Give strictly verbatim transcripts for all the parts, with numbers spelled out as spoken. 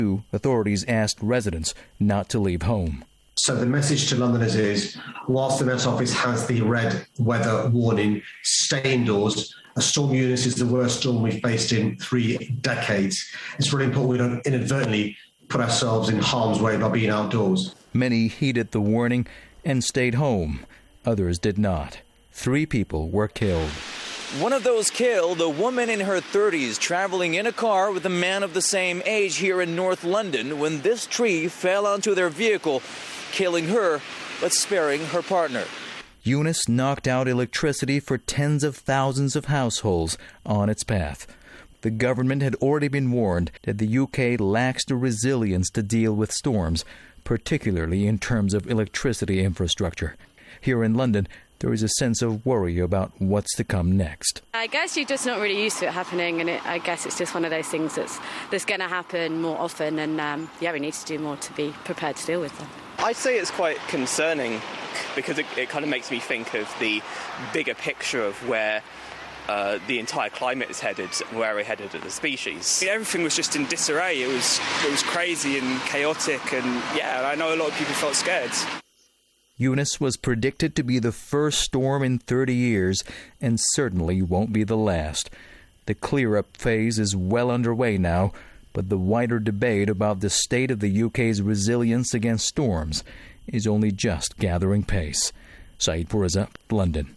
Authorities asked residents not to leave home. So the message to Londoners is, whilst the Met Office has the red weather warning, stay indoors. A storm Eunice is the worst storm we've faced in three decades. It's really important we don't inadvertently put ourselves in harm's way by being outdoors. Many heeded the warning and stayed home. Others did not. Three people were killed. One of those killed, a woman in her thirties traveling in a car with a man of the same age here in North London when this tree fell onto their vehicle, killing her but sparing her partner. Eunice knocked out electricity for tens of thousands of households on its path. The government had already been warned that the U K lacks the resilience to deal with storms, particularly in terms of electricity infrastructure. Here in London, there is a sense of worry about what's to come next. I guess you're just not really used to it happening, and it, I guess it's just one of those things that's that's going to happen more often, and um, yeah, we need to do more to be prepared to deal with them. I'd say it's quite concerning because it, it kind of makes me think of the bigger picture of where uh, the entire climate is headed, where we're headed as a species. Everything was just in disarray. It was it was crazy and chaotic, and yeah, I know a lot of people felt scared. Eunice was predicted to be the first storm in thirty years and certainly won't be the last. The clear-up phase is well underway now, but the wider debate about the state of the U K's resilience against storms is only just gathering pace. Saeed Fouruza, London.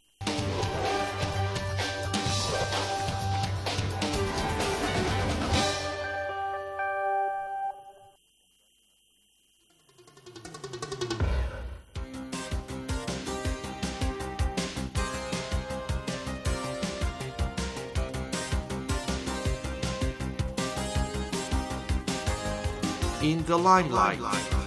In the limelight.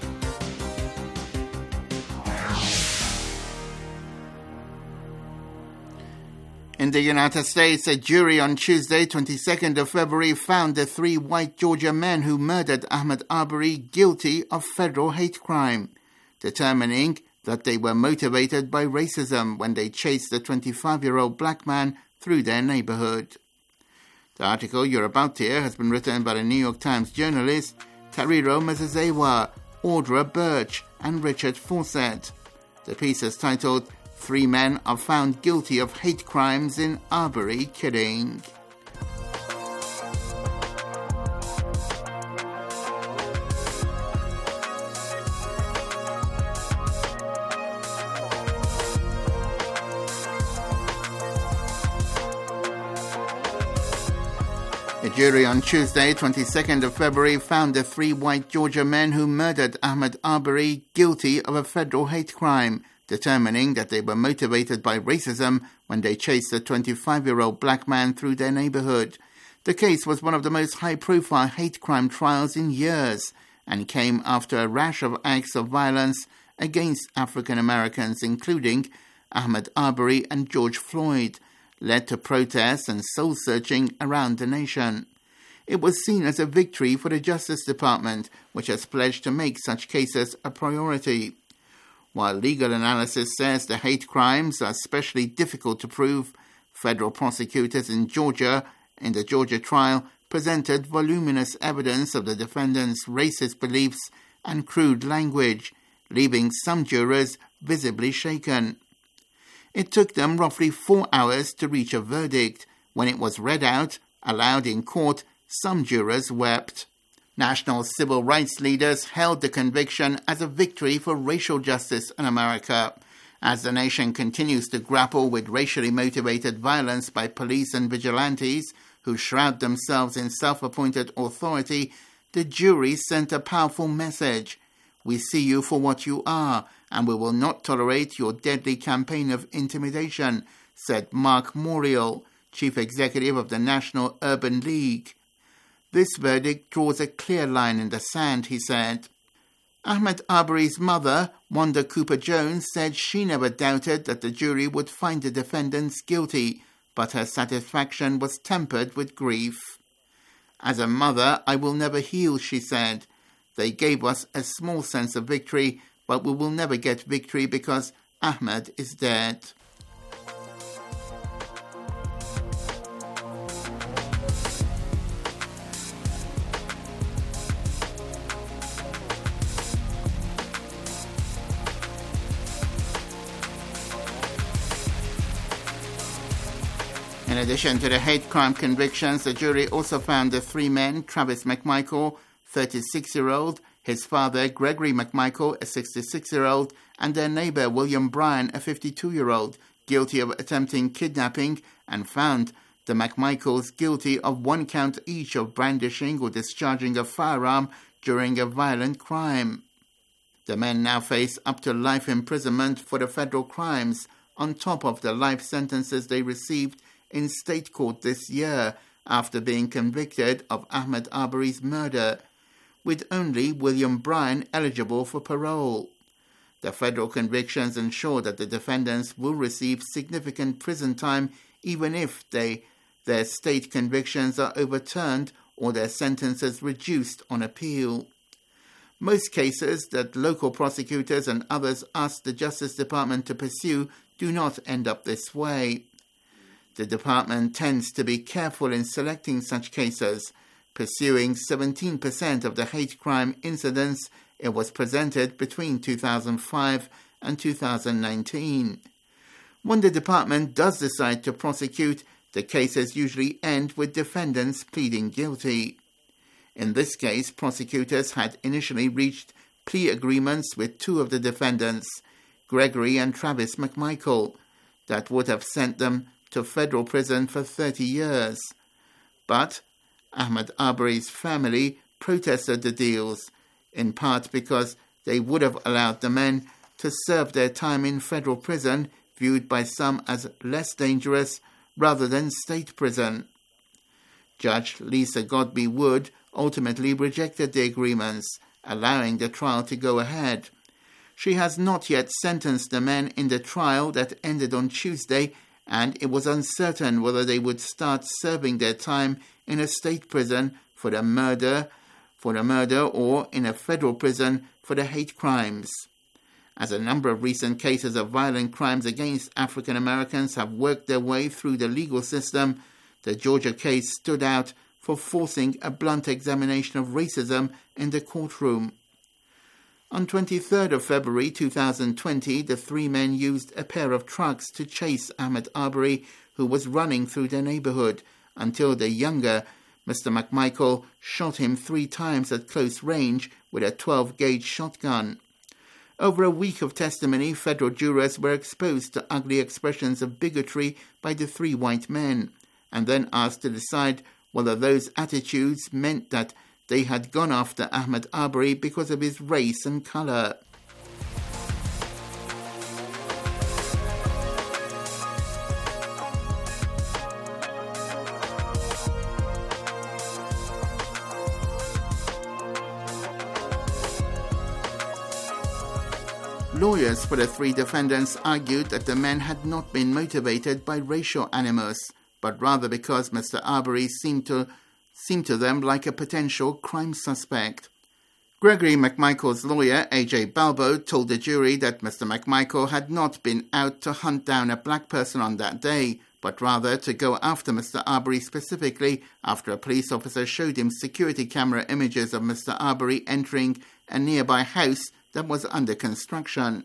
In the United States, a jury on Tuesday, twenty-second of February, found the three white Georgia men who murdered Ahmaud Arbery guilty of federal hate crime, determining that they were motivated by racism when they chased a twenty-five-year-old black man through their neighborhood. The article you're about to hear has been written by the New York Times journalists Tariro Mezezewa, Audra Birch, and Richard Fawcett. The piece is titled, Three Men Are Found Guilty of Hate Crimes in Arbery Killing. A jury on Tuesday, twenty-second of February, found the three white Georgia men who murdered Ahmaud Arbery guilty of a federal hate crime, determining that they were motivated by racism when they chased a twenty-five-year-old black man through their neighborhood. The case was one of the most high-profile hate crime trials in years and came after a rash of acts of violence against African Americans, including Ahmaud Arbery and George Floyd, led to protests and soul-searching around the nation. It was seen as a victory for the Justice Department, which has pledged to make such cases a priority. While legal analysis says the hate crimes are especially difficult to prove, federal prosecutors in Georgia, in the Georgia trial, presented voluminous evidence of the defendants' racist beliefs and crude language, leaving some jurors visibly shaken. It took them roughly four hours to reach a verdict. When it was read out, aloud in court, some jurors wept. National civil rights leaders hailed the conviction as a victory for racial justice in America. As the nation continues to grapple with racially motivated violence by police and vigilantes who shroud themselves in self-appointed authority, the jury sent a powerful message. We see you for what you are, and we will not tolerate your deadly campaign of intimidation, said Mark Morial, chief executive of the National Urban League. This verdict draws a clear line in the sand, he said. Ahmaud Arbery's mother, Wanda Cooper-Jones, said she never doubted that the jury would find the defendants guilty, but her satisfaction was tempered with grief. As a mother, I will never heal, she said. They gave us a small sense of victory, but we will never get victory because Ahmaud is dead. In addition to the hate crime convictions, the jury also found the three men, Travis McMichael, thirty-six-year-old, his father, Gregory McMichael, a sixty-six-year-old, and their neighbour, William Bryan, a fifty-two-year-old, guilty of attempting kidnapping, and found the McMichaels guilty of one count each of brandishing or discharging a firearm during a violent crime. The men now face up to life imprisonment for the federal crimes, on top of the life sentences they received in state court this year after being convicted of Ahmaud Arbery's murder, with only William Bryan eligible for parole. The federal convictions ensure that the defendants will receive significant prison time even if they, their state convictions are overturned or their sentences reduced on appeal. Most cases that local prosecutors and others ask the Justice Department to pursue do not end up this way. The department tends to be careful in selecting such cases, pursuing seventeen percent of the hate crime incidents it was presented between two thousand five and two thousand nineteen. When the department does decide to prosecute, the cases usually end with defendants pleading guilty. In this case, prosecutors had initially reached plea agreements with two of the defendants, Gregory and Travis McMichael, that would have sent them to federal prison for thirty years. But Ahmaud Arbery's family protested the deals, in part because they would have allowed the men to serve their time in federal prison, viewed by some as less dangerous, rather than state prison. Judge Lisa Godbey Wood ultimately rejected the agreements, allowing the trial to go ahead. She has not yet sentenced the men in the trial that ended on Tuesday, and it was uncertain whether they would start serving their time in a state prison for the murder, for the murder or in a federal prison for the hate crimes. As a number of recent cases of violent crimes against African Americans have worked their way through the legal system, the Georgia case stood out for forcing a blunt examination of racism in the courtroom. On the twenty-third of February two thousand twenty, the three men used a pair of trucks to chase Ahmaud Arbery, who was running through their neighborhood, until the younger Mister McMichael shot him three times at close range with a twelve gauge shotgun. Over a week of testimony, federal jurors were exposed to ugly expressions of bigotry by the three white men, and then asked to decide whether those attitudes meant that they had gone after Ahmaud Arbery because of his race and colour. Lawyers for the three defendants argued that the men had not been motivated by racial animus, but rather because Mister Arbery seemed to seemed to them like a potential crime suspect. Gregory McMichael's lawyer, A J Balbo, told the jury that Mister McMichael had not been out to hunt down a black person on that day, but rather to go after Mister Arbery specifically after a police officer showed him security camera images of Mister Arbery entering a nearby house that was under construction.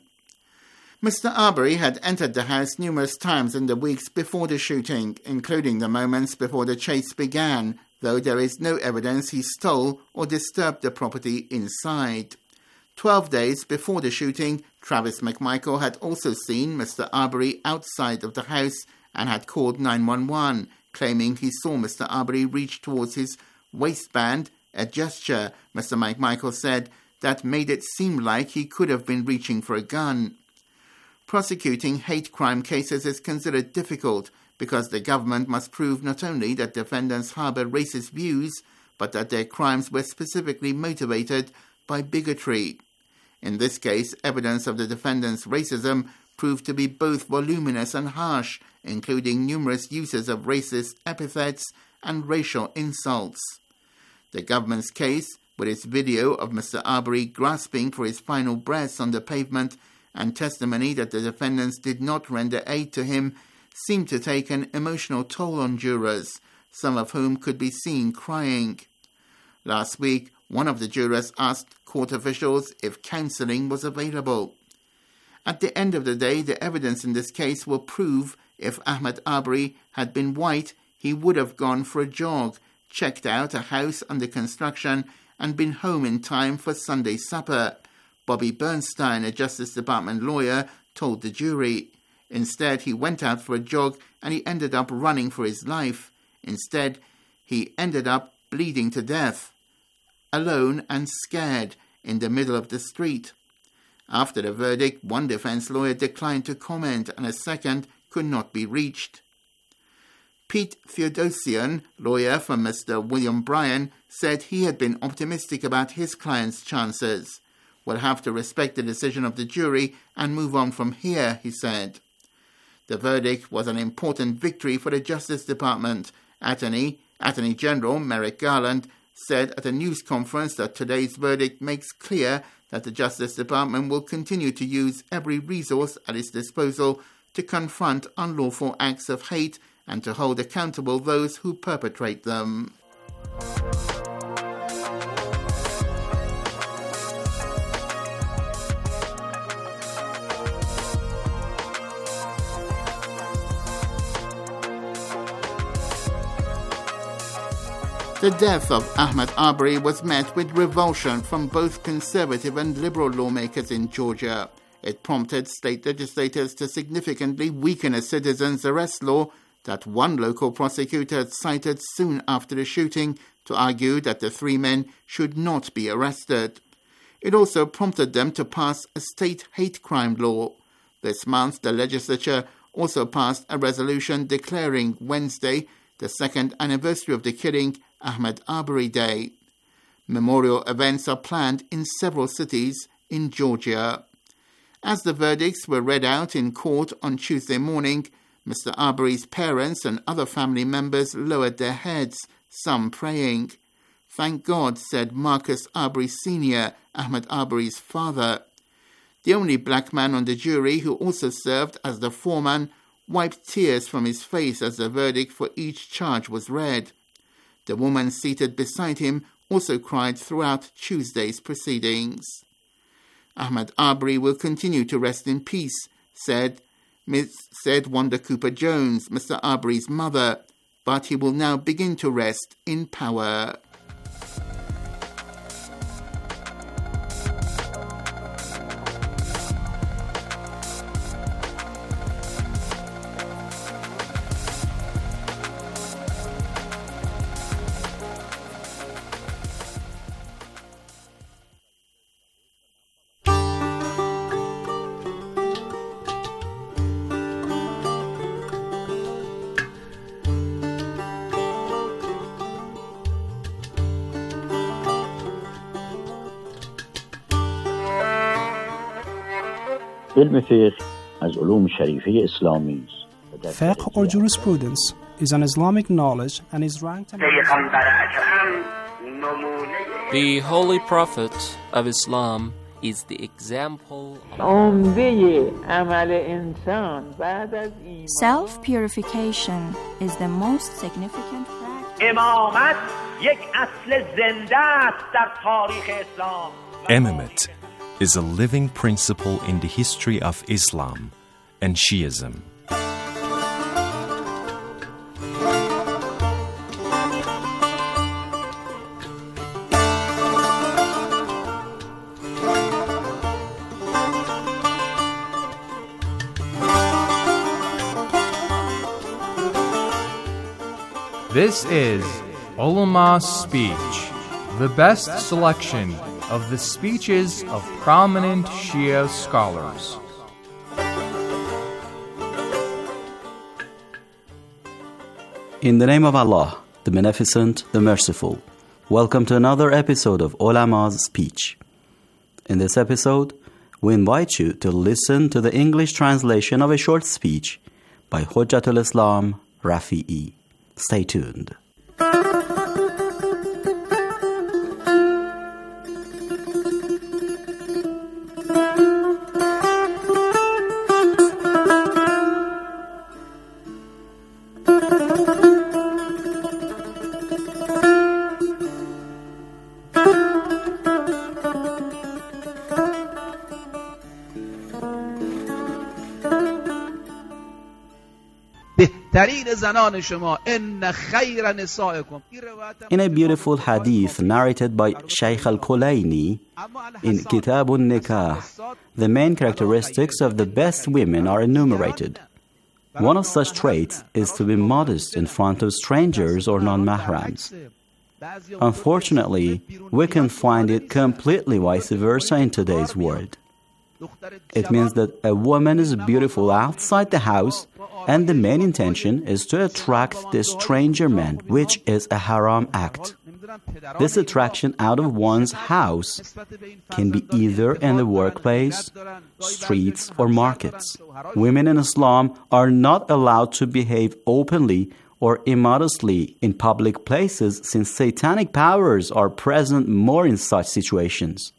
Mister Arbery had entered the house numerous times in the weeks before the shooting, including the moments before the chase began, though there is no evidence he stole or disturbed the property inside. Twelve days before the shooting, Travis McMichael had also seen Mister Arbery outside of the house and had called nine one one, claiming he saw Mister Arbery reach towards his waistband, a gesture, Mister McMichael said, that made it seem like he could have been reaching for a gun. Prosecuting hate crime cases is considered difficult because the government must prove not only that defendants harbour racist views, but that their crimes were specifically motivated by bigotry. In this case, evidence of the defendants' racism proved to be both voluminous and harsh, including numerous uses of racist epithets and racial insults. The government's case, with its video of Mister Arbery grasping for his final breaths on the pavement and testimony that the defendants did not render aid to him, seemed to take an emotional toll on jurors, some of whom could be seen crying. Last week, one of the jurors asked court officials if counselling was available. At the end of the day, the evidence in this case will prove if Ahmed Arbery had been white, he would have gone for a jog, checked out a house under construction, and been home in time for Sunday supper, Bobby Bernstein, a Justice Department lawyer, told the jury. Instead, he went out for a jog and he ended up running for his life. Instead, he ended up bleeding to death, alone and scared, in the middle of the street. After the verdict, one defense lawyer declined to comment and a second could not be reached. Pete Theodosian, lawyer for Mister William Bryan, said he had been optimistic about his client's chances. We'll have to respect the decision of the jury and move on from here, he said. The verdict was an important victory for the Justice Department. Attorney, Attorney General Merrick Garland said at a news conference that today's verdict makes clear that the Justice Department will continue to use every resource at its disposal to confront unlawful acts of hate and to hold accountable those who perpetrate them. The death of Ahmed Arbery was met with revulsion from both conservative and liberal lawmakers in Georgia. It prompted state legislators to significantly weaken a citizen's arrest law that one local prosecutor had cited soon after the shooting to argue that the three men should not be arrested. It also prompted them to pass a state hate crime law. This month, the legislature also passed a resolution declaring Wednesday, the second anniversary of the killing, Ahmed Arbery Day. Memorial events are planned in several cities in Georgia. As the verdicts were read out in court on Tuesday morning, Mister Arbery's parents and other family members lowered their heads, some praying. Thank God, said Marcus Arbery Senior, Ahmed Arbery's father. The only black man on the jury, who also served as the foreman, wiped tears from his face as the verdict for each charge was read. The woman seated beside him also cried throughout Tuesday's proceedings. Ahmed Arbery will continue to rest in peace, said, said Wanda Cooper-Jones, Mister Arbery's mother, but he will now begin to rest in power. Fiqh or jurisprudence is an Islamic knowledge and is ranked among the Holy Prophet of Islam is the example of self-purification is the most significant practice. Imamate is a living principle in the history of Islam and Shiism. This is Ulama Speech, the best selection of the speeches of prominent Shia scholars. In the name of Allah, the Beneficent, the Merciful, welcome to another episode of Ulama's Speech. In this episode, we invite you to listen to the English translation of a short speech by Hujjatul Islam Rafi'i. Stay tuned. In a beautiful hadith narrated by Shaykh al-Kulayni in Kitab al-Nikah, the main characteristics of the best women are enumerated. One of such traits is to be modest in front of strangers or non-mahrams. Unfortunately, we can find it completely vice versa in today's world. It means that a woman is beautiful outside the house, and the main intention is to attract the stranger man, which is a haram act. This attraction out of one's house can be either in the workplace, streets, or markets. Women in Islam are not allowed to behave openly or immodestly in public places, since satanic powers are present more in such situations.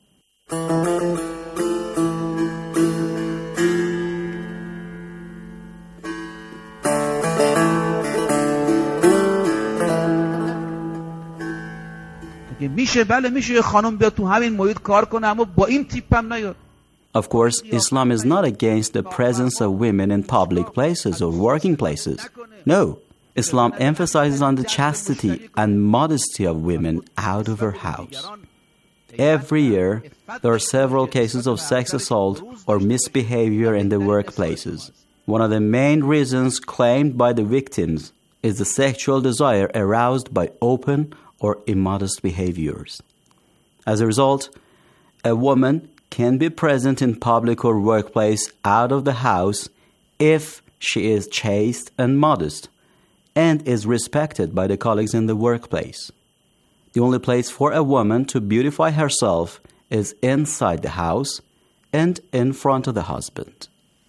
Of course, Islam is not against the presence of women in public places or working places. No, Islam emphasizes on the chastity and modesty of women out of her house. Every year, there are several cases of sex assault or misbehavior in the workplaces. One of the main reasons claimed by the victims is the sexual desire aroused by open or immodest behaviors. As a result, a woman can be present in public or workplace out of the house if she is chaste and modest and is respected by the colleagues in the workplace. The only place for a woman to beautify herself is inside the house and in front of the husband.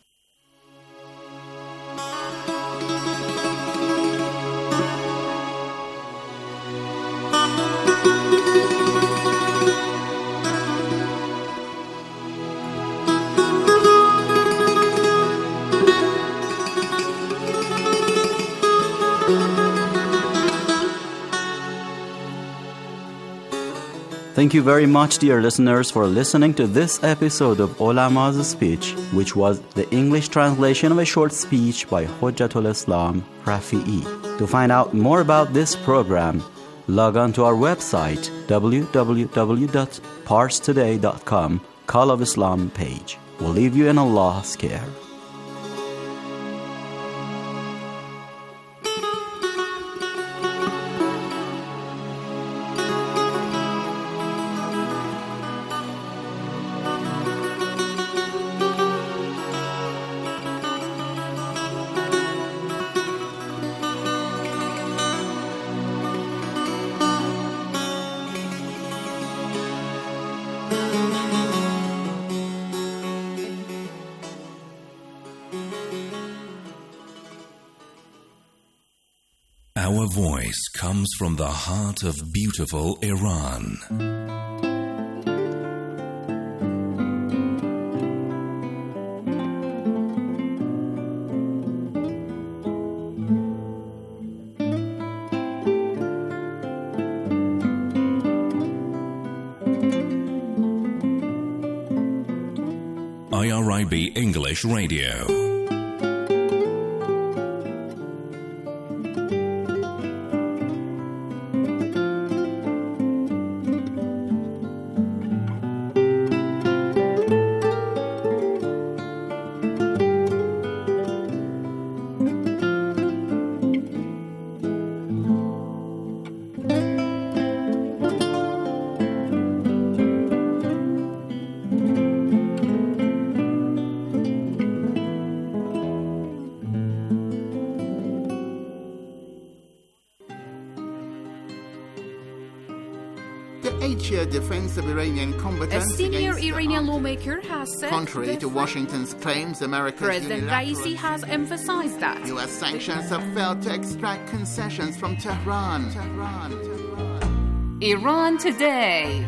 Thank you very much, dear listeners, for listening to this episode of Ulama's Speech, which was the English translation of a short speech by Hujjatul Islam Rafi'i. To find out more about this program, log on to our website, w w w dot pars today dot com, Call of Islam page. We'll leave you in Allah's care. Our voice comes from the heart of beautiful Iran. I R I B English Radio. Eight-year defense of Iranian combatants. A senior Iranian lawmaker has said, contrary to Washington's claims, America's President Raisi has emphasized that U S sanctions have failed to extract concessions from Tehran. Tehran, Tehran. Iran Today.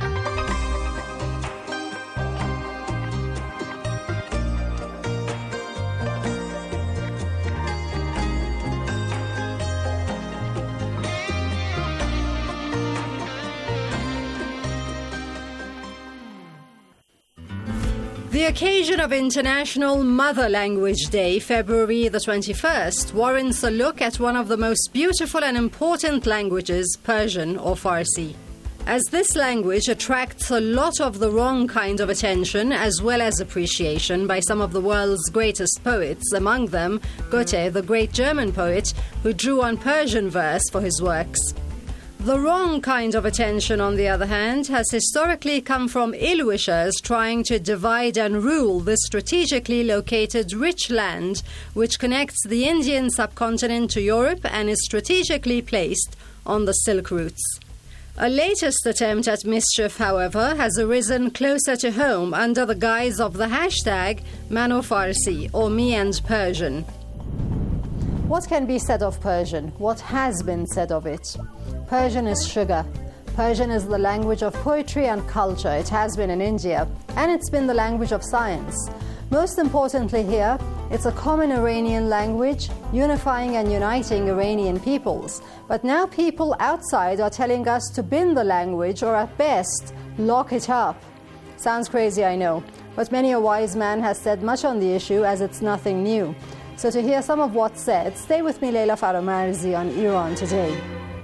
The occasion of International Mother Language Day, February the twenty-first, warrants a look at one of the most beautiful and important languages, Persian or Farsi. As this language attracts a lot of the wrong kind of attention as well as appreciation by some of the world's greatest poets, among them Goethe, the great German poet, who drew on Persian verse for his works. The wrong kind of attention, on the other hand, has historically come from ill-wishers trying to divide and rule this strategically located rich land which connects the Indian subcontinent to Europe and is strategically placed on the Silk routes. A latest attempt at mischief, however, has arisen closer to home under the guise of the hashtag ManoFarsi, or Me and Persian. What can be said of Persian? What has been said of it? Persian is sugar. Persian is the language of poetry and culture. It has been in India, and it's been the language of science. Most importantly here, it's a common Iranian language, unifying and uniting Iranian peoples. But now people outside are telling us to bin the language, or at best, lock it up. Sounds crazy, I know, but many a wise man has said much on the issue, as it's nothing new. So to hear some of what's said, stay with me, Leila Faramarzi, on Iran Today.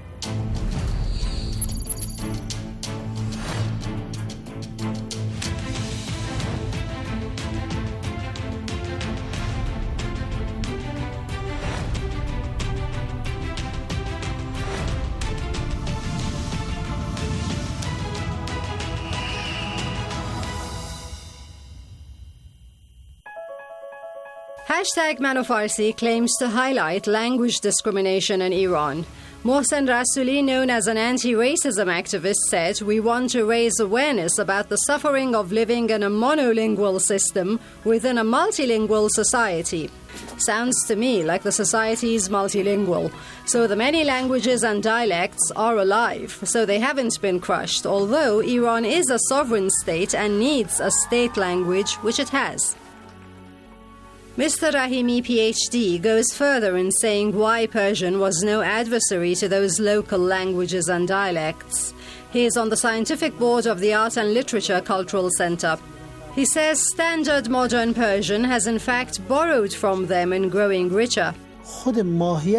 Hashtag ManoFarsi claims to highlight language discrimination in Iran. Mohsen Rasuli, known as an anti-racism activist, said, "We want to raise awareness about the suffering of living in a monolingual system within a multilingual society." Sounds to me like the society is multilingual. So the many languages and dialects are alive, so they haven't been crushed, although Iran is a sovereign state and needs a state language, which it has. Mister Rahimi, P H D, goes further in saying why Persian was no adversary to those local languages and dialects. He is on the scientific board of the Art and Literature Cultural Center. He says standard modern Persian has in fact borrowed from them in growing richer. It's in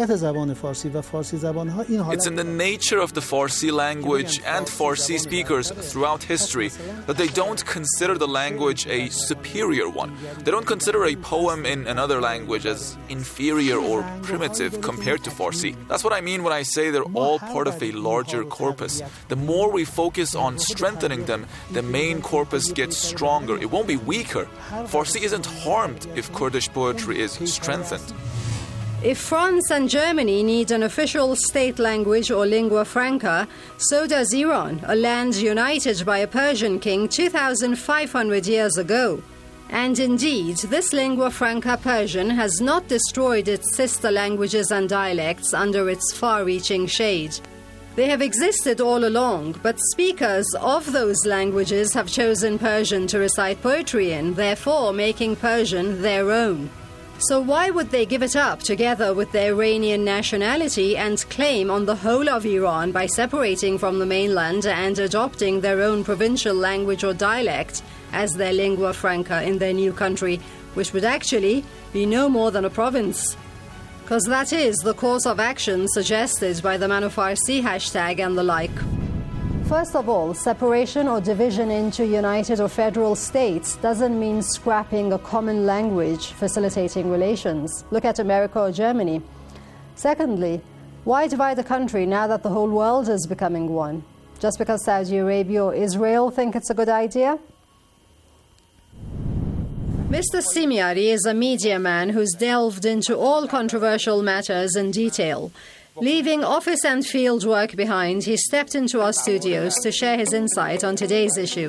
the nature of the Farsi language and Farsi speakers throughout history that they don't consider the language a superior one. They don't consider a poem in another language as inferior or primitive compared to Farsi. That's what I mean when I say they're all part of a larger corpus. The more we focus on strengthening them, the main corpus gets stronger. It won't be weaker. Farsi isn't harmed if Kurdish poetry is strengthened. If France and Germany need an official state language or lingua franca, so does Iran, a land united by a Persian king two thousand five hundred years ago. And indeed, this lingua franca Persian has not destroyed its sister languages and dialects under its far-reaching shade. They have existed all along, but speakers of those languages have chosen Persian to recite poetry in, therefore making Persian their own. So why would they give it up together with their Iranian nationality and claim on the whole of Iran by separating from the mainland and adopting their own provincial language or dialect as their lingua franca in their new country, which would actually be no more than a province? Because that is the course of action suggested by the ManoFarsi hashtag and the like. First of all, separation or division into united or federal states doesn't mean scrapping a common language, facilitating relations. Look at America or Germany. Secondly, why divide the country now that the whole world is becoming one? Just because Saudi Arabia or Israel think it's a good idea? Mister Simiari is a media man who's delved into all controversial matters in detail. Leaving office and field work behind, he stepped into our studios to share his insight on today's issue.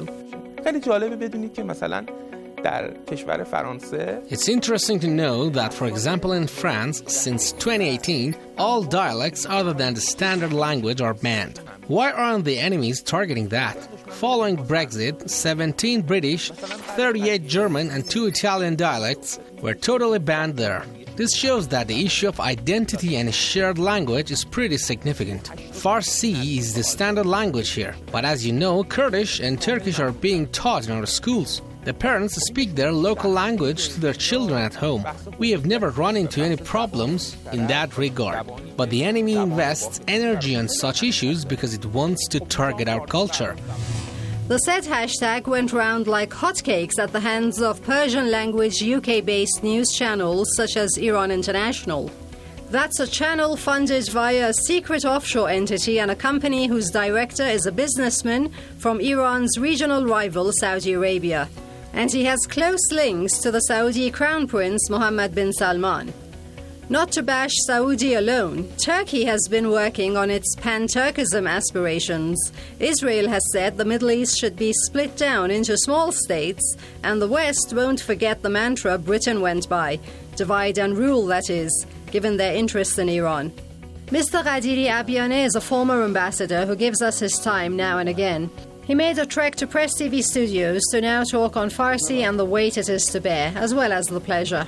It's interesting to know that, for example, in France, since twenty eighteen, all dialects other than the standard language are banned. Why aren't the enemies targeting that? Following Brexit, seventeen British, thirty-eight German and two Italian dialects were totally banned there. This shows that the issue of identity and shared language is pretty significant. Farsi is the standard language here, but as you know, Kurdish and Turkish are being taught in our schools. The parents speak their local language to their children at home. We have never run into any problems in that regard. But the enemy invests energy on such issues because it wants to target our culture. The said hashtag went round like hotcakes at the hands of Persian-language U K-based news channels such as Iran International. That's a channel funded via a secret offshore entity and a company whose director is a businessman from Iran's regional rival Saudi Arabia. And he has close links to the Saudi Crown Prince Mohammed bin Salman. Not to bash Saudi alone, Turkey has been working on its pan-Turkism aspirations. Israel has said the Middle East should be split down into small states, and the West won't forget the mantra Britain went by, divide and rule, that is, given their interest in Iran. Mister Qadiri Abiane is a former ambassador who gives us his time now and again. He made a trek to Press T V studios to now talk on Farsi and the weight it is to bear, as well as the pleasure.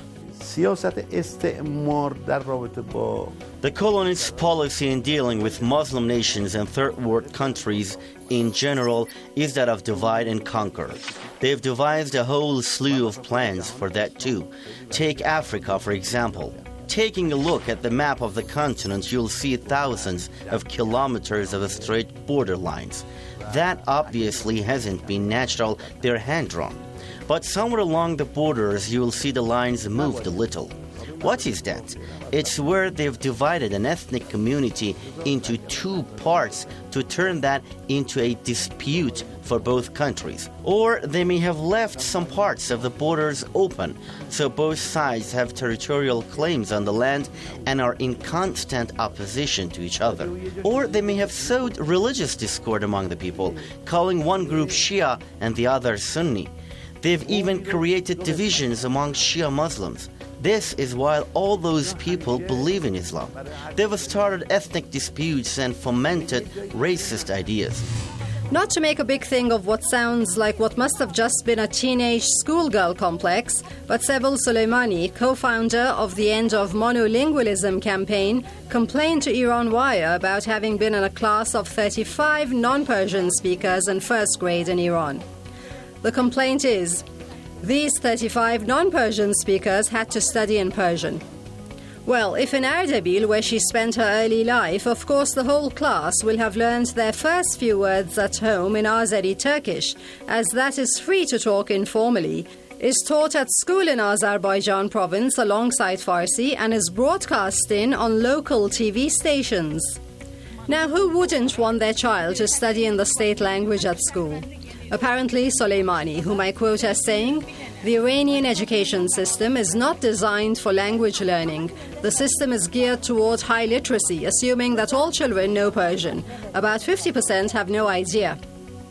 The colonists' policy in dealing with Muslim nations and third world countries in general is that of divide and conquer. They've devised a whole slew of plans for that too. Take Africa, for example. Taking a look at the map of the continent, you'll see thousands of kilometers of straight border lines. That obviously hasn't been natural, they're hand-drawn. But somewhere along the borders, you'll see the lines moved a little. What is that? It's where they've divided an ethnic community into two parts to turn that into a dispute for both countries. Or they may have left some parts of the borders open, so both sides have territorial claims on the land and are in constant opposition to each other. Or they may have sowed religious discord among the people, calling one group Shia and the other Sunni. They've even created divisions among Shia Muslims. This is while all those people believe in Islam. They've started ethnic disputes and fomented racist ideas. Not to make a big thing of what sounds like what must have just been a teenage schoolgirl complex, but Sevil Soleimani, co-founder of the End of Monolingualism campaign, complained to Iran Wire about having been in a class of thirty-five non-Persian speakers in first grade in Iran. The complaint is, these thirty-five non-Persian speakers had to study in Persian. Well, if in Ardabil, where she spent her early life, of course the whole class will have learned their first few words at home in Azeri Turkish, as that is free to talk informally, is taught at school in Azerbaijan province alongside Farsi, and is broadcast in on local T V stations. Now, who wouldn't want their child to study in the state language at school? Apparently, Soleimani, whom I quote as saying, "The Iranian education system is not designed for language learning. The system is geared toward high literacy, assuming that all children know Persian. About fifty percent have no idea."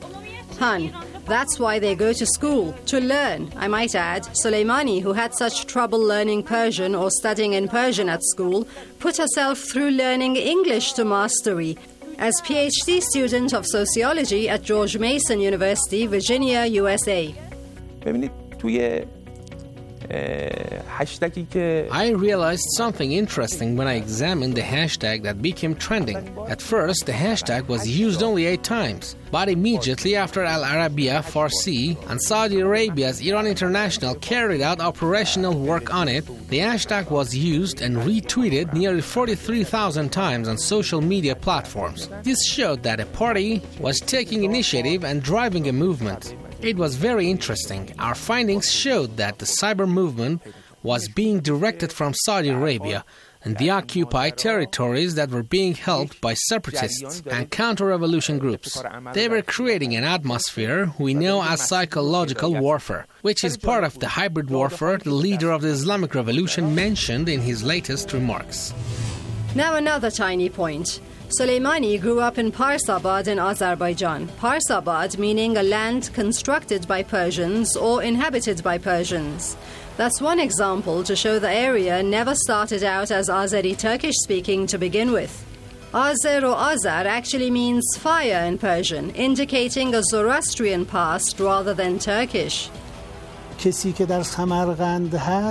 Han, that's why they go to school, to learn. I might add, Soleimani, who had such trouble learning Persian or studying in Persian at school, put herself through learning English to mastery. As PhD student of sociology at George Mason University, Virginia, U S A. I realized something interesting when I examined the hashtag that became trending. At first, the hashtag was used only eight times, but immediately after Al Arabiya Farsi and Saudi Arabia's Iran International carried out operational work on it, the hashtag was used and retweeted nearly forty-three thousand times on social media platforms. This showed that a party was taking initiative and driving a movement. It was very interesting. Our findings showed that the cyber movement was being directed from Saudi Arabia and the occupied territories that were being held by separatists and counter-revolution groups. They were creating an atmosphere we know as psychological warfare, which is part of the hybrid warfare the leader of the Islamic Revolution mentioned in his latest remarks. Now another tiny point. Soleimani grew up in Parsabad in Azerbaijan. Parsabad meaning a land constructed by Persians or inhabited by Persians. That's one example to show the area never started out as Azeri Turkish speaking to begin with. Azer or Azar actually means fire in Persian, indicating a Zoroastrian past rather than Turkish. کسی که در سمرقند هست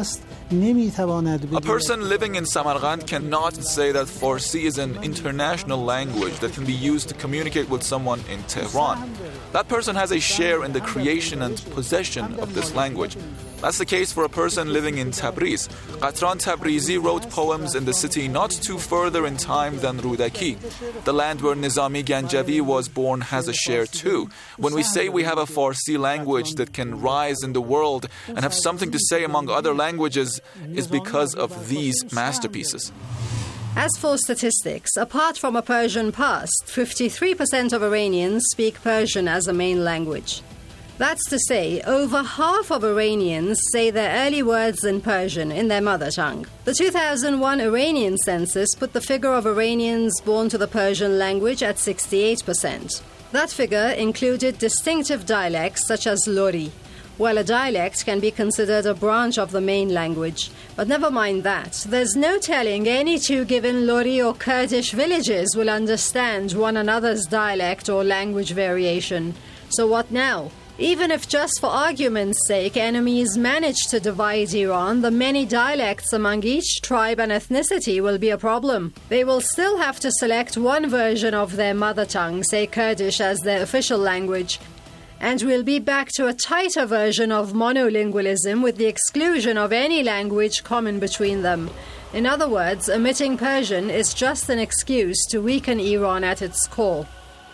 A person living in Samarkand cannot say that Farsi is an international language that can be used to communicate with someone in Tehran. That person has a share in the creation and possession of this language. That's the case for a person living in Tabriz. Qatran Tabrizi wrote poems in the city not too further in time than Rudaki. The land where Nizami Ganjavi was born has a share too. When we say we have a Farsi language that can rise in the world and have something to say among other languages, is because of these masterpieces. As for statistics, apart from a Persian past, fifty-three percent of Iranians speak Persian as a main language. That's to say, over half of Iranians say their early words in Persian, in their mother tongue. The two thousand one Iranian census put the figure of Iranians born to the Persian language at sixty-eight percent. That figure included distinctive dialects such as Lori. Well, a dialect can be considered a branch of the main language. But never mind that. There's no telling any two given Lori or Kurdish villages will understand one another's dialect or language variation. So what now? Even if just for argument's sake enemies manage to divide Iran, the many dialects among each tribe and ethnicity will be a problem. They will still have to select one version of their mother tongue, say Kurdish, as their official language. And we'll be back to a tighter version of monolingualism with the exclusion of any language common between them. In other words, omitting Persian is just an excuse to weaken Iran at its core.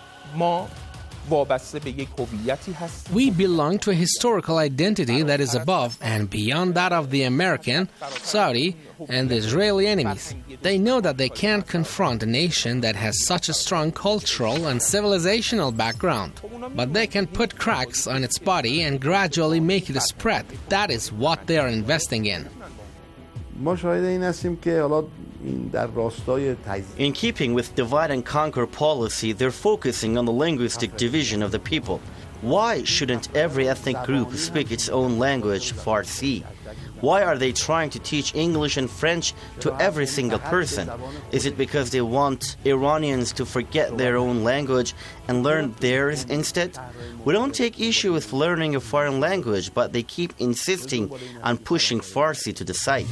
We belong to a historical identity that is above and beyond that of the American, Saudi, and the Israeli enemies. They know that they can't confront a nation that has such a strong cultural and civilizational background, but they can put cracks on its body and gradually make it spread. That is what they are investing in. In keeping with divide and conquer policy, they're focusing on the linguistic division of the people. Why shouldn't every ethnic group speak its own language, Farsi? Why are they trying to teach English and French to every single person? Is it because they want Iranians to forget their own language and learn theirs instead? We don't take issue with learning a foreign language, but they keep insisting on pushing Farsi to the side.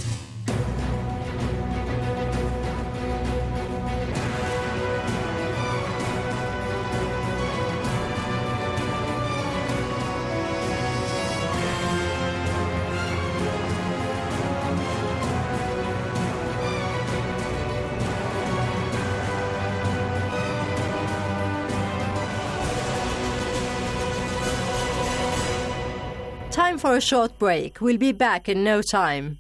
Time for a short break. We'll be back in no time.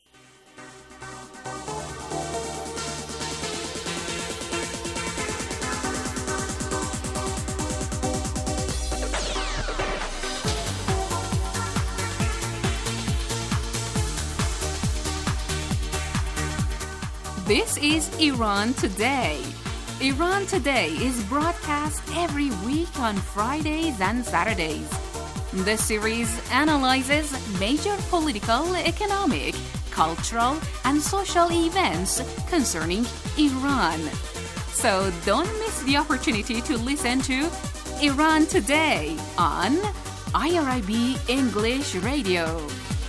This is Iran Today. Iran Today is broadcast every week on Fridays and Saturdays. The series analyzes major political, economic, cultural, and social events concerning Iran. So don't miss the opportunity to listen to Iran Today on I R I B English Radio.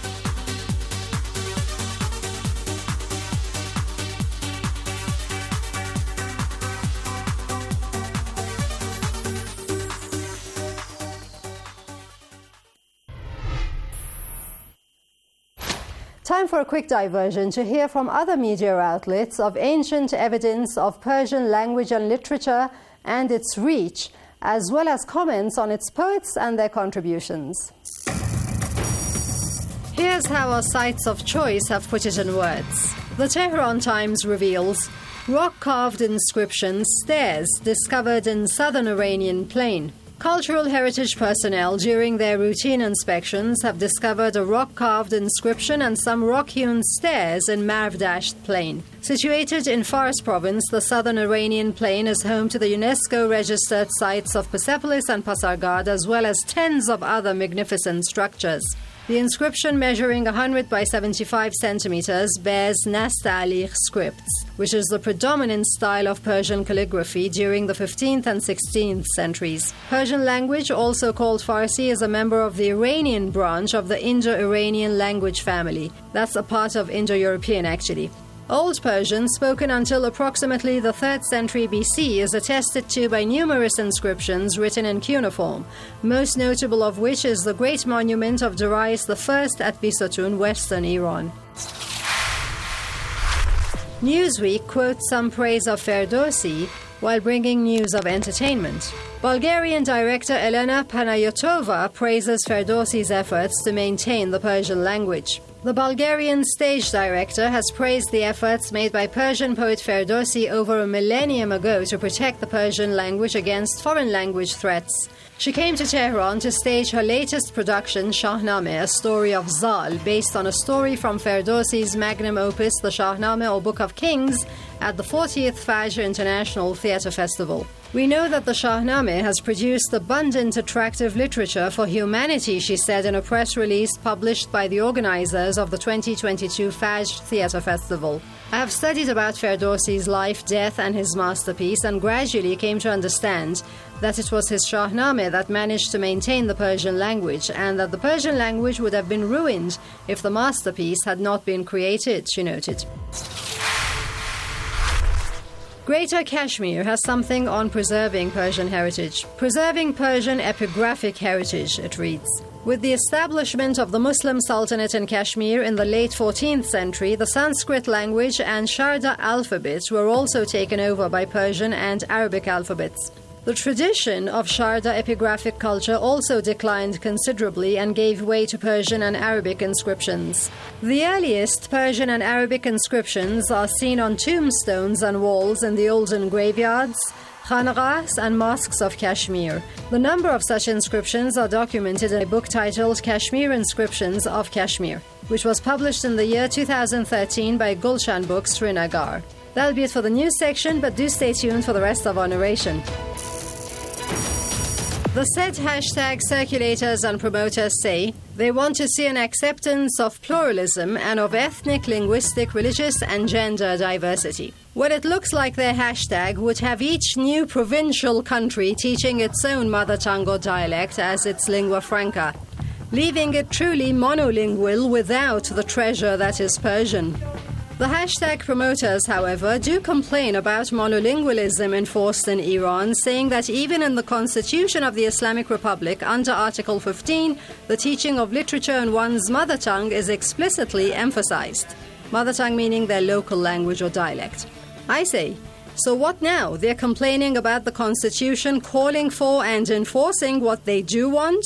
Time for a quick diversion to hear from other media outlets of ancient evidence of Persian language and literature and its reach, as well as comments on its poets and their contributions. Here's how our sites of choice have put it in words. The Tehran Times reveals rock-carved inscriptions, stairs discovered in southern Iranian plain. Cultural heritage personnel during their routine inspections have discovered a rock-carved inscription and some rock-hewn stairs in Marvdasht plain. Situated in Fars province, the southern Iranian plain is home to the UNESCO-registered sites of Persepolis and Pasargad, as well as tens of other magnificent structures. The inscription, measuring one hundred by seventy-five centimeters, bears Nasta'aliq scripts, which is the predominant style of Persian calligraphy during the fifteenth and sixteenth centuries. Persian language, also called Farsi, is a member of the Iranian branch of the Indo-Iranian language family. That's a part of Indo-European, actually. Old Persian, spoken until approximately the third century B C, is attested to by numerous inscriptions written in cuneiform, most notable of which is the great monument of Darius the First at Bisotun, western Iran. Newsweek quotes some praise of Ferdowsi while bringing news of entertainment. Bulgarian director Elena Panayotova praises Ferdowsi's efforts to maintain the Persian language. The Bulgarian stage director has praised the efforts made by Persian poet Ferdowsi over a millennium ago to protect the Persian language against foreign language threats. She came to Tehran to stage her latest production, Shahnameh, a story of Zal, based on a story from Ferdowsi's magnum opus, the Shahnameh or Book of Kings, at the fortieth Fajr International Theatre Festival. We know that the Shahnameh has produced abundant attractive literature for humanity, she said in a press release published by the organizers of the twenty twenty-two Fajr Theatre Festival. I have studied about Ferdowsi's life, death, and his masterpiece, and gradually came to understand that it was his Shahnameh that managed to maintain the Persian language, and that the Persian language would have been ruined if the masterpiece had not been created, she noted. Greater Kashmir has something on preserving Persian heritage. Preserving Persian epigraphic heritage, it reads. With the establishment of the Muslim Sultanate in Kashmir in the late fourteenth century, the Sanskrit language and Sharda alphabets were also taken over by Persian and Arabic alphabets. The tradition of Sharda epigraphic culture also declined considerably and gave way to Persian and Arabic inscriptions. The earliest Persian and Arabic inscriptions are seen on tombstones and walls in the olden graveyards, khanaqahs, and mosques of Kashmir. The number of such inscriptions are documented in a book titled Kashmir Inscriptions of Kashmir, which was published in the year two thousand thirteen by Gulshan Books, Srinagar. That'll be it for the news section, but do stay tuned for the rest of our narration. The said hashtag circulators and promoters say they want to see an acceptance of pluralism and of ethnic, linguistic, religious, and gender diversity. Well, it looks like their hashtag would have each new provincial country teaching its own mother tongue or dialect as its lingua franca, leaving it truly monolingual without the treasure that is Persian. The hashtag promoters, however, do complain about monolingualism enforced in Iran, saying that even in the Constitution of the Islamic Republic, under Article fifteen, the teaching of literature in one's mother tongue is explicitly emphasized. Mother tongue meaning their local language or dialect. I say, so what now? They're complaining about the Constitution calling for and enforcing what they do want?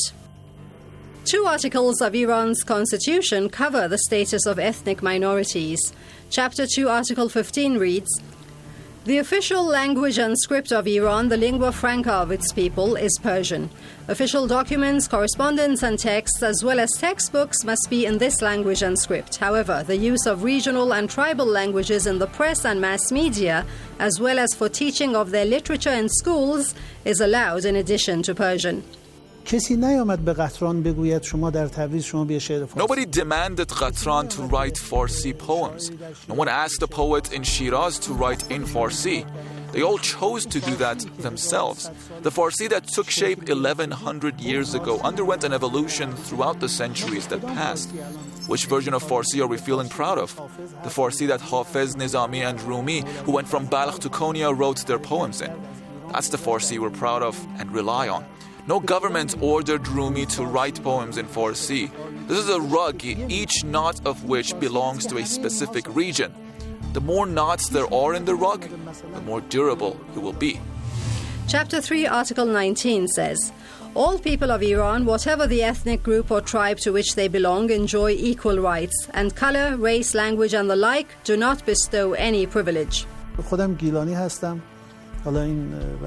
Two articles of Iran's constitution cover the status of ethnic minorities. Chapter two, Article fifteen reads, "The official language and script of Iran, the lingua franca of its people, is Persian. Official documents, correspondence, and texts, as well as textbooks, must be in this language and script. However, the use of regional and tribal languages in the press and mass media, as well as for teaching of their literature in schools, is allowed in addition to Persian." کسی نیامد به قطران بگوید شما در تبریز شما بیا شعر فارسی. Nobody demanded Qatran to write Farsi poems. No one asked the poet in Shiraz to write in Farsi. They all chose to do that themselves. The Farsi that took shape eleven hundred years ago underwent an evolution throughout the centuries that passed. Which version of Farsi are we feeling proud of? The Farsi that Hafiz, Nizami, and Rumi, who went from Balkh to Konya, wrote their poems in. That's the Farsi we're proud of and rely on. No government ordered Rumi to write poems in Farsi. This is a rug, each knot of which belongs to a specific region. The more knots there are in the rug, the more durable it will be. Chapter three, Article nineteen says, "All people of Iran, whatever the ethnic group or tribe to which they belong, enjoy equal rights, and color, race, language, and the like do not bestow any privilege." خودم گیلانی هستم. حالا این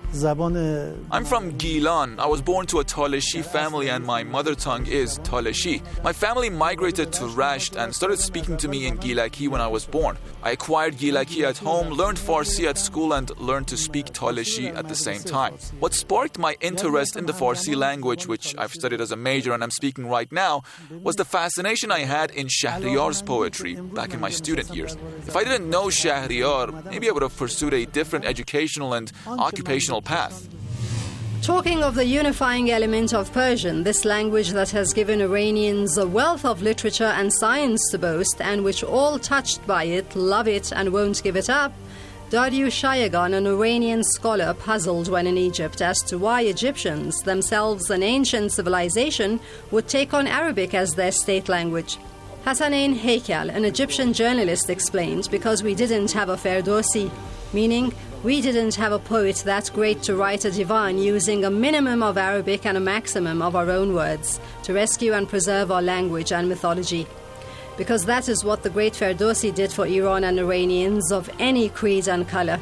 I'm from Gilan. I was born to a Taleshi family and my mother tongue is Taleshi. My family migrated to Rasht and started speaking to me in Gilaki when I was born. I acquired Gilaki at home, learned Farsi at school and learned to speak Taleshi at the same time. What sparked my interest in the Farsi language, which I've studied as a major and I'm speaking right now, was the fascination I had in Shahriyar's poetry back in my student years. If I didn't know Shahriyar, maybe I would have pursued a different educational and occupational path. Talking of the unifying element of Persian, this language that has given Iranians a wealth of literature and science to boast, and which all touched by it love it and won't give it up, Dariush Shayegan, an Iranian scholar, puzzled when in Egypt as to why Egyptians, themselves an ancient civilization, would take on Arabic as their state language. Hassanein Heykal, an Egyptian journalist, explained, because we didn't have a Ferdowsi, meaning we didn't have a poet that great to write a divan using a minimum of Arabic and a maximum of our own words to rescue and preserve our language and mythology. Because that is what the great Ferdowsi did for Iran and Iranians of any creed and color.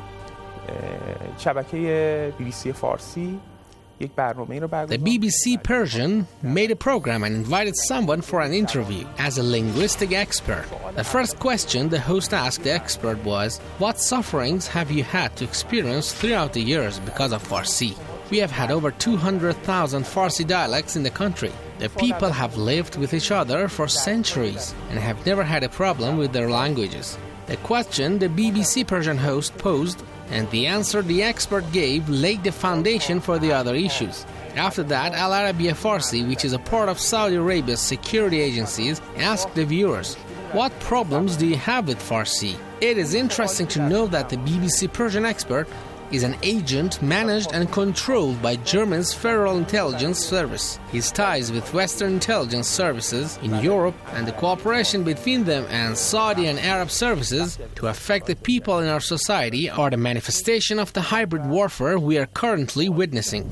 The B B C Persian made a program and invited someone for an interview as a linguistic expert. The first question the host asked the expert was, what sufferings have you had to experience throughout the years because of Farsi? We have had over two hundred thousand Farsi dialects in the country. The people have lived with each other for centuries and have never had a problem with their languages. The question the B B C Persian host posed and the answer the expert gave laid the foundation for the other issues. After that, Al Arabiya Farsi, which is a part of Saudi Arabia's security agencies, asked the viewers, what problems do you have with Farsi? It is interesting to know that the B B C Persian expert is an agent managed and controlled by Germany's Federal Intelligence Service. His ties with Western intelligence services in Europe and the cooperation between them and Saudi and Arab services to affect the people in our society are the manifestation of the hybrid warfare we are currently witnessing.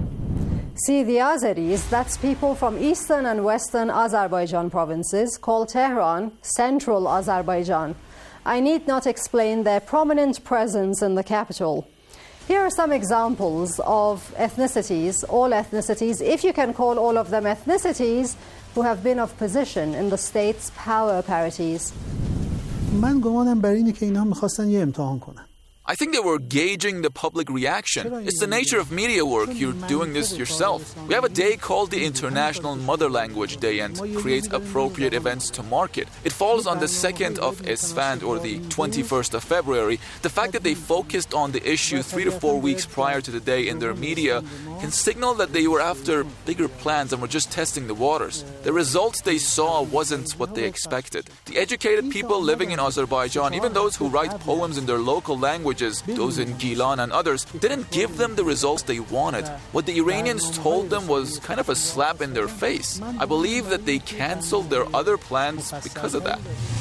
See, the Azeris, that's people from eastern and western Azerbaijan provinces, call Tehran Central Azerbaijan. I need not explain their prominent presence in the capital. Here are some examples of ethnicities, all ethnicities, if you can call all of them ethnicities, who have been of position in the state's power parities. من گمانم بر اینه که اینا می‌خواستن یه امتحان کنن. I think they were gauging the public reaction. It's the nature of media work. You're doing this yourself. We have a day called the International Mother Language Day and create appropriate events to mark it. It falls on the second of Esfand or the twenty-first of February. The fact that they focused on the issue three to four weeks prior to the day in their media can signal that they were after bigger plans and were just testing the waters. The results they saw wasn't what they expected. The educated people living in Azerbaijan, even those who write poems in their local language, those in Gilan and others, didn't give them the results they wanted. What the Iranians told them was kind of a slap in their face. I believe that they cancelled their other plans because of that.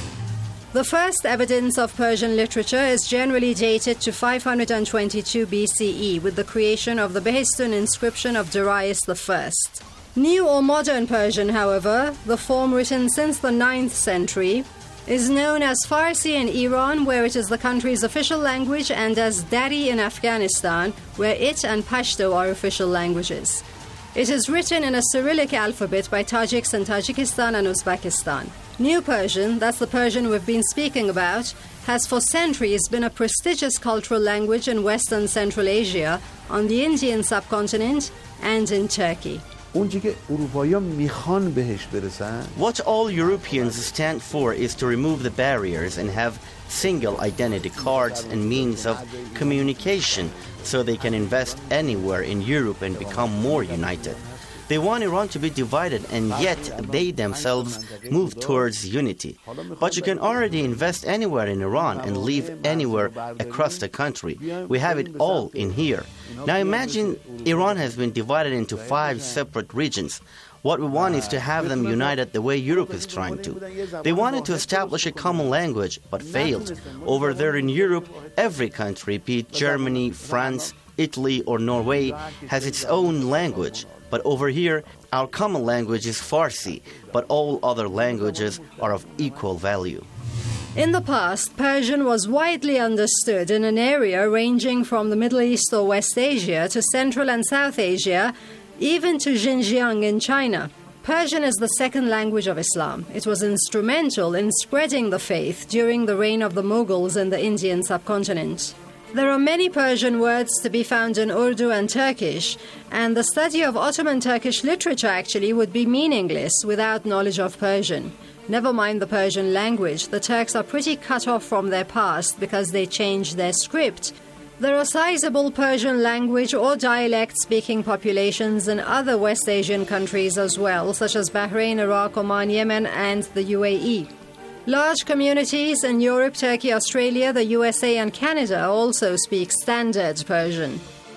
The first evidence of Persian literature is generally dated to five hundred twenty-two B C E with the creation of the Behistun inscription of Darius the First. New or modern Persian, however, the form written since the ninth century, is known as Farsi in Iran, where it is the country's official language, and as Dari in Afghanistan, where it and Pashto are official languages. It is written in a Cyrillic alphabet by Tajiks in Tajikistan and Uzbekistan. New Persian, that's the Persian we've been speaking about, has for centuries been a prestigious cultural language in Western Central Asia, on the Indian subcontinent, and in Turkey. What all Europeans stand for is to remove the barriers and have single identity cards and means of communication so they can invest anywhere in Europe and become more united. They want Iran to be divided, and yet they themselves move towards unity. But you can already invest anywhere in Iran and live anywhere across the country. We have it all in here. Now imagine Iran has been divided into five separate regions. What we want is to have them united the way Europe is trying to. They wanted to establish a common language, but failed. Over there in Europe, every country, be it Germany, France, Italy, or Norway, has its own language. But over here, our common language is Farsi, but all other languages are of equal value. In the past, Persian was widely understood in an area ranging from the Middle East or West Asia to Central and South Asia, even to Xinjiang in China. Persian is the second language of Islam. It was instrumental in spreading the faith during the reign of the Mughals in the Indian subcontinent. There are many Persian words to be found in Urdu and Turkish, and the study of Ottoman Turkish literature actually would be meaningless without knowledge of Persian. Never mind the Persian language, the Turks are pretty cut off from their past because they changed their script. There are sizable Persian language or dialect-speaking populations in other West Asian countries as well, such as Bahrain, Iraq, Oman, Yemen, and the U A E. Large communities in Europe, Turkey, Australia, the U S A, and Canada also speak standard Persian.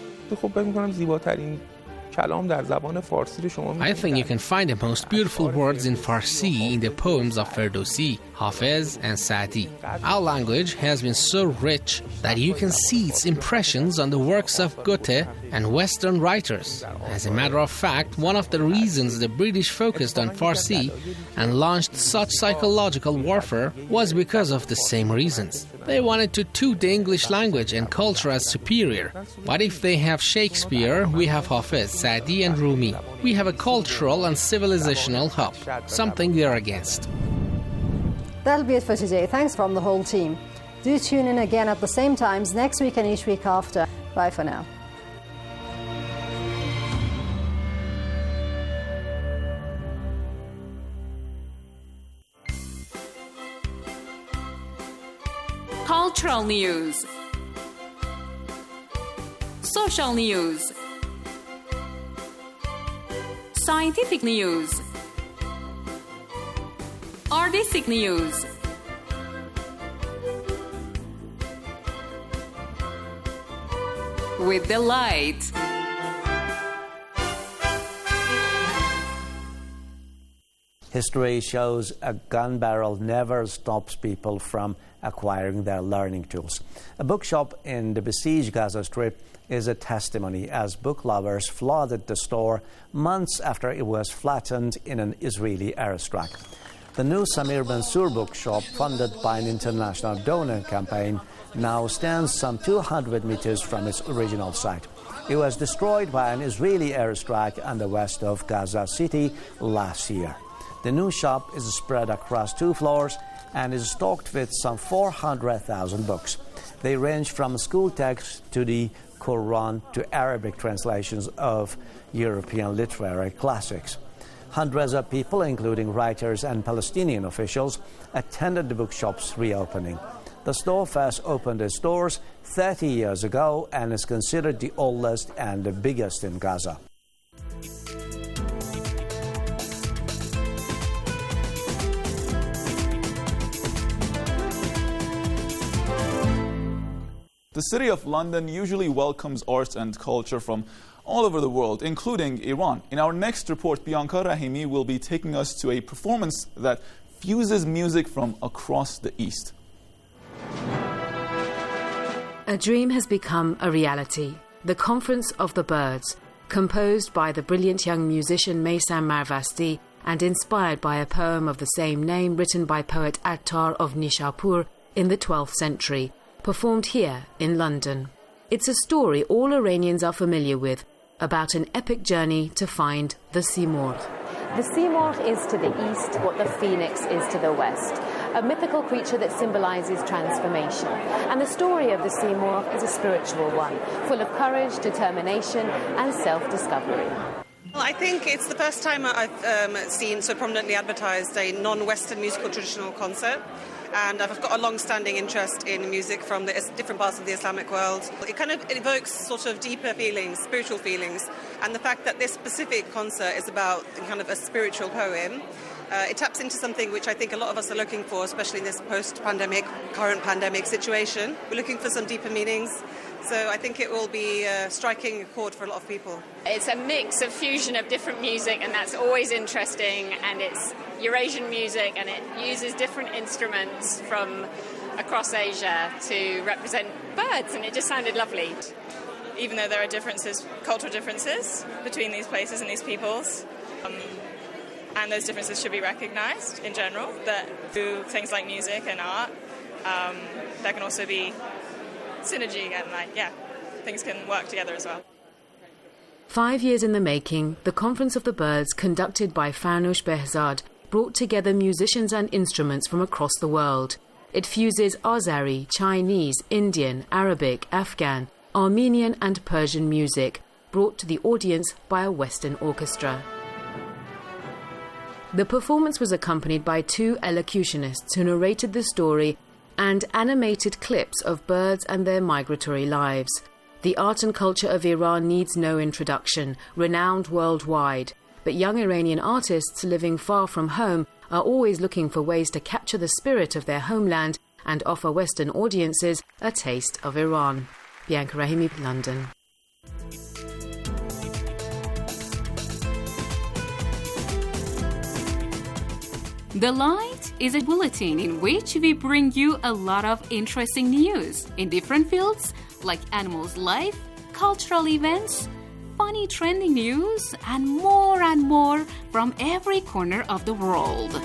I think you can find the most beautiful words in Farsi in the poems of Ferdowsi, Hafiz, and Saadi. Our language has been so rich that you can see its impressions on the works of Goethe and Western writers. As a matter of fact, one of the reasons the British focused on Farsi and launched such psychological warfare was because of the same reasons. They wanted to toot the English language and culture as superior. But if they have Shakespeare, we have Hafiz, Saadi, and Rumi. We have a cultural and civilizational hub, something they're against. That'll be it for today. Thanks from the whole team. Do tune in again at the same times next week and each week after. Bye for now. Cultural news, social news, scientific news, artistic news, with delight. History shows a gun barrel never stops people from acquiring their learning tools. A bookshop in the besieged Gaza Strip is a testimony as book lovers flooded the store months after it was flattened in an Israeli airstrike. The new Samir Mansour bookshop, funded by an international donor campaign, now stands some two hundred meters from its original site. It was destroyed by an Israeli airstrike on the west of Gaza City last year. The new shop is spread across two floors and is stocked with some four hundred thousand books. They range from school texts to the Quran to Arabic translations of European literary classics. Hundreds of people, including writers and Palestinian officials, attended the bookshop's reopening. The store first opened its doors thirty years ago and is considered the oldest and the biggest in Gaza. The City of London usually welcomes arts and culture from all over the world, including Iran. In our next report, Bianca Rahimi will be taking us to a performance that fuses music from across the East. A dream has become a reality. The Conference of the Birds, composed by the brilliant young musician Maysam Marvasti and inspired by a poem of the same name written by poet Attar of Nishapur in the twelfth century, performed here in London. It's a story all Iranians are familiar with, about an epic journey to find the Simurgh. The Simurgh is to the east what the phoenix is to the west, a mythical creature that symbolizes transformation. And the story of the Simurgh is a spiritual one, full of courage, determination, and self-discovery. Well, I think it's the first time I've um, seen so prominently advertised a non-Western musical traditional concert. And I've got a long-standing interest in music from the different parts of the Islamic world. It kind of evokes sort of deeper feelings, spiritual feelings, and the fact that this specific concert is about kind of a spiritual poem, uh, it taps into something which I think a lot of us are looking for, especially in this post-pandemic, current pandemic situation. We're looking for some deeper meanings. So I think it will be uh, striking a chord for a lot of people. It's a mix of fusion of different music, and that's always interesting, and it's Eurasian music, and it uses different instruments from across Asia to represent birds, and it just sounded lovely. Even though there are differences, cultural differences between these places and these peoples, um, and those differences should be recognized in general, that through things like music and art, um, there can also be synergy and, like, yeah, things can work together as well. Five years in the making, the Conference of the Birds, conducted by Farnoosh Behzad, brought together musicians and instruments from across the world. It fuses Azeri, Chinese, Indian, Arabic, Afghan, Armenian and Persian music, brought to the audience by a Western orchestra. The performance was accompanied by two elocutionists who narrated the story and animated clips of birds and their migratory lives. The art and culture of Iran needs no introduction, renowned worldwide, but young Iranian artists living far from home are always looking for ways to capture the spirit of their homeland and offer Western audiences a taste of Iran. Bianca Rahimi, London. The Light is a bulletin in which we bring you a lot of interesting news in different fields like animals' life, cultural events, funny trending news, and more and more from every corner of the world.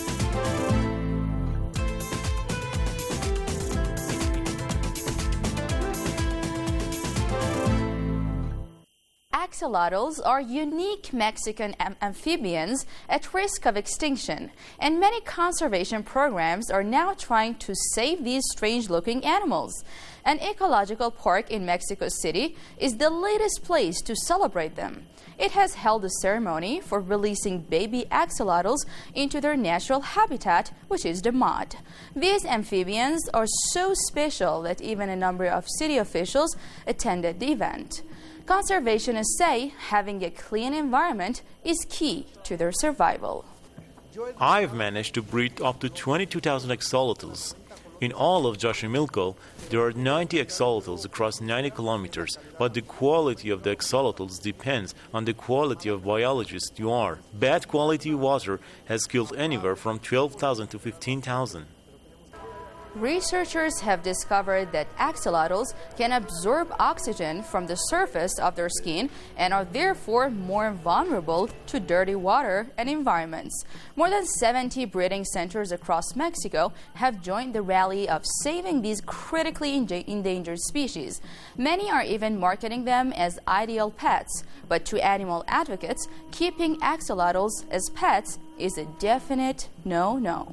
Axolotls are unique Mexican am- amphibians at risk of extinction, and many conservation programs are now trying to save these strange-looking animals. An ecological park in Mexico City is the latest place to celebrate them. It has held a ceremony for releasing baby axolotls into their natural habitat, which is the mud. These amphibians are so special that even a number of city officials attended the event. Conservationists say having a clean environment is key to their survival. I've managed to breed up to twenty-two thousand axolotls. In all of Xochimilco, there are ninety axolotls across ninety kilometers, but the quality of the axolotls depends on the quality of biologist you are. Bad quality water has killed anywhere from twelve thousand to fifteen thousand. Researchers have discovered that axolotls can absorb oxygen from the surface of their skin and are therefore more vulnerable to dirty water and environments. More than seventy breeding centers across Mexico have joined the rally of saving these critically endangered species. Many are even marketing them as ideal pets, but to animal advocates, keeping axolotls as pets is a definite no-no.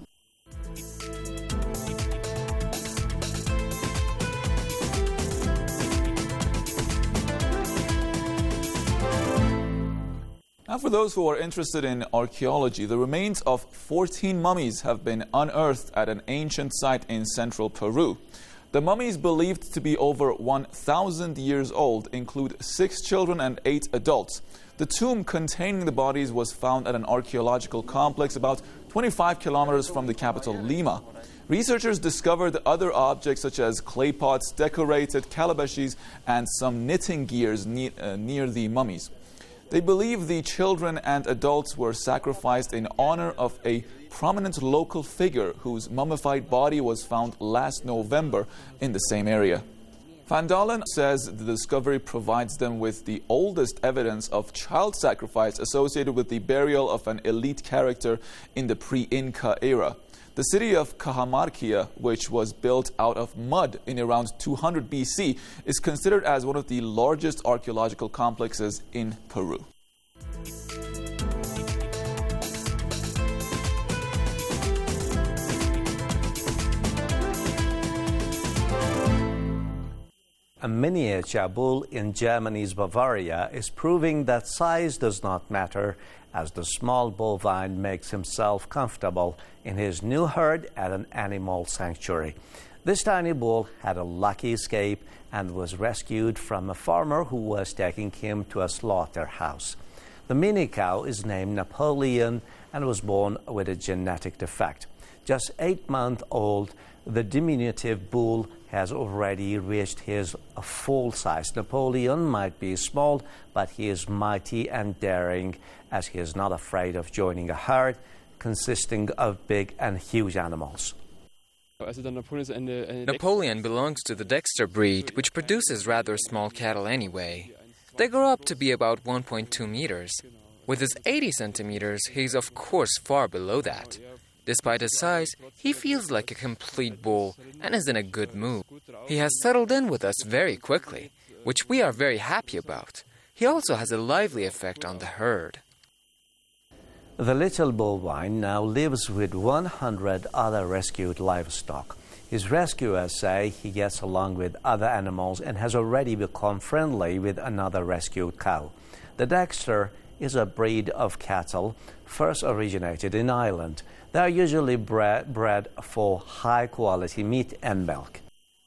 Now, for those who are interested in archaeology, the remains of fourteen mummies have been unearthed at an ancient site in central Peru. The mummies, believed to be over one thousand years old, include six children and eight adults. The tomb containing the bodies was found at an archaeological complex about twenty-five kilometers from the capital, Lima. Researchers discovered other objects such as clay pots, decorated calabashes, and some knitting gears ne- uh, near the mummies. They believe the children and adults were sacrificed in honor of a prominent local figure whose mummified body was found last November in the same area. Van Dalen says the discovery provides them with the oldest evidence of child sacrifice associated with the burial of an elite character in the pre-Inca era. The city of Cajamarquilla, which was built out of mud in around two hundred B C, is considered as one of the largest archaeological complexes in Peru. A miniature bull in Germany's Bavaria is proving that size does not matter, as the small bovine makes himself comfortable in his new herd at an animal sanctuary. This tiny bull had a lucky escape and was rescued from a farmer who was taking him to a slaughterhouse. The mini cow is named Napoleon and was born with a genetic defect. Just eight months old, the diminutive bull has already reached his full size. Napoleon might be small, but he is mighty and daring, as he is not afraid of joining a herd consisting of big and huge animals. Napoleon belongs to the Dexter breed, which produces rather small cattle anyway. They grow up to be about one point two meters. With his eighty centimeters, he is of course far below that. Despite his size, he feels like a complete bull and is in a good mood. He has settled in with us very quickly, which we are very happy about. He also has a lively effect on the herd. The little bovine now lives with one hundred other rescued livestock. His rescuers say he gets along with other animals and has already become friendly with another rescued cow. The Dexter is a breed of cattle first originated in Ireland. They are usually bred, bred for high-quality meat and milk.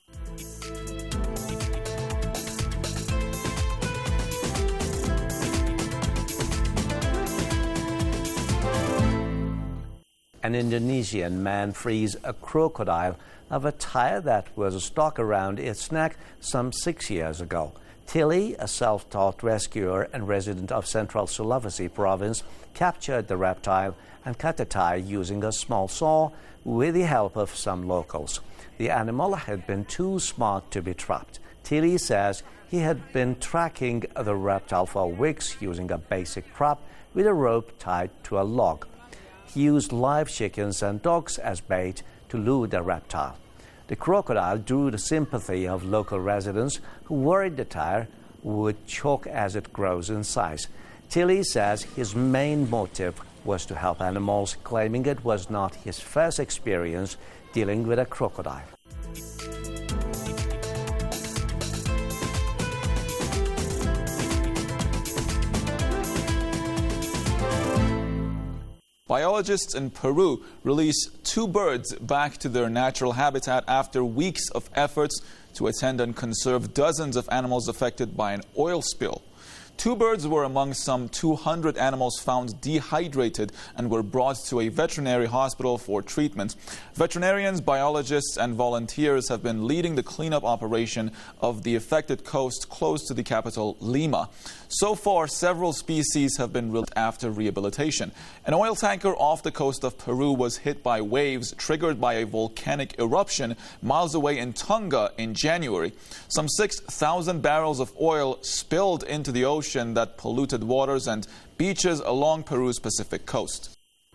An Indonesian man frees a crocodile of a tire that was stuck around its neck some six years ago. Tilly, a self-taught rescuer and resident of Central Sulawesi province, captured the reptile and cut the tire using a small saw with the help of some locals. The animal had been too smart to be trapped. Tilly says he had been tracking the reptile for weeks using a basic trap with a rope tied to a log. He used live chickens and dogs as bait to lure the reptile. The crocodile drew the sympathy of local residents who worried the tire would choke as it grows in size. Tilly says his main motive was to help animals, claiming it was not his first experience dealing with a crocodile. Biologists in Peru release two birds back to their natural habitat after weeks of efforts to attend and conserve dozens of animals affected by an oil spill. Two birds were among some two hundred animals found dehydrated and were brought to a veterinary hospital for treatment. Veterinarians, biologists, and volunteers have been leading the cleanup operation of the affected coast close to the capital, Lima. So far, several species have been released after rehabilitation. An oil tanker off the coast of Peru was hit by waves triggered by a volcanic eruption miles away in Tonga in January. Some six thousand barrels of oil spilled into the ocean that polluted waters and beaches along Peru's Pacific coast.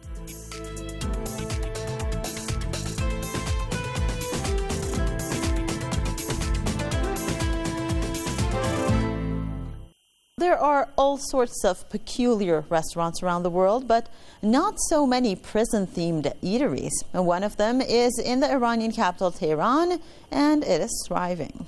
There are all sorts of peculiar restaurants around the world, but not so many prison-themed eateries. And one of them is in the Iranian capital, Tehran, and it is thriving.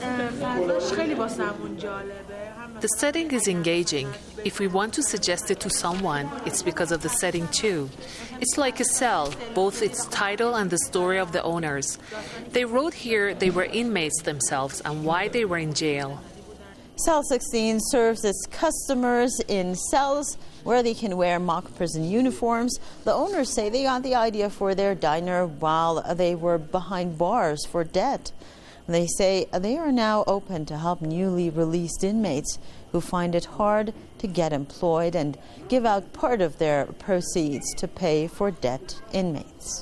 The setting is engaging. If we want to suggest it to someone, it's because of the setting too. It's like a cell, both its title and the story of the owners. They wrote here they were inmates themselves and why they were in jail. Cell sixteen serves its customers in cells where they can wear mock prison uniforms. The owners say they got the idea for their diner while they were behind bars for debt. They say they are now open to help newly released inmates who find it hard to get employed and give out part of their proceeds to pay for debt inmates.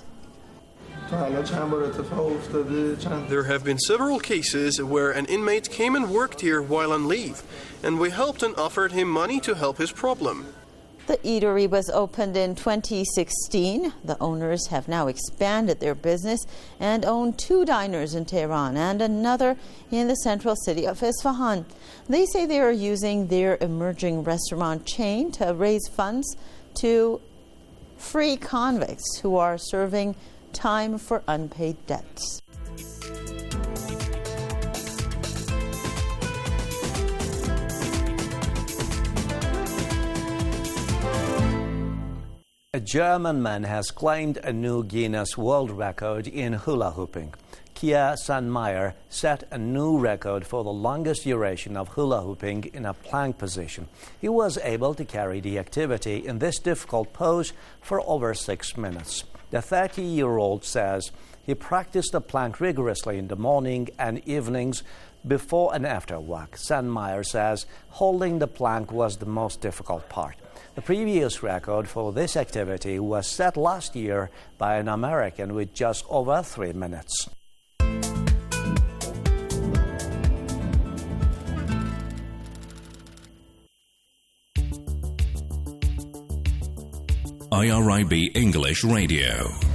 There have been several cases where an inmate came and worked here while on leave, and we helped and offered him money to help his problem. The eatery was opened in twenty sixteen. The owners have now expanded their business and own two diners in Tehran and another in the central city of Isfahan. They say they are using their emerging restaurant chain to raise funds to free convicts who are serving time for unpaid debts. A German man has claimed a new Guinness World Record in hula hooping. Kia Sandmeyer set a new record for the longest duration of hula hooping in a plank position. He was able to carry the activity in this difficult pose for over six minutes. The thirty-year-old says he practiced the plank rigorously in the morning and evenings before and after work. Sandmeyer says holding the plank was the most difficult part. The previous record for this activity was set last year by an American with just over three minutes. I R I B English Radio.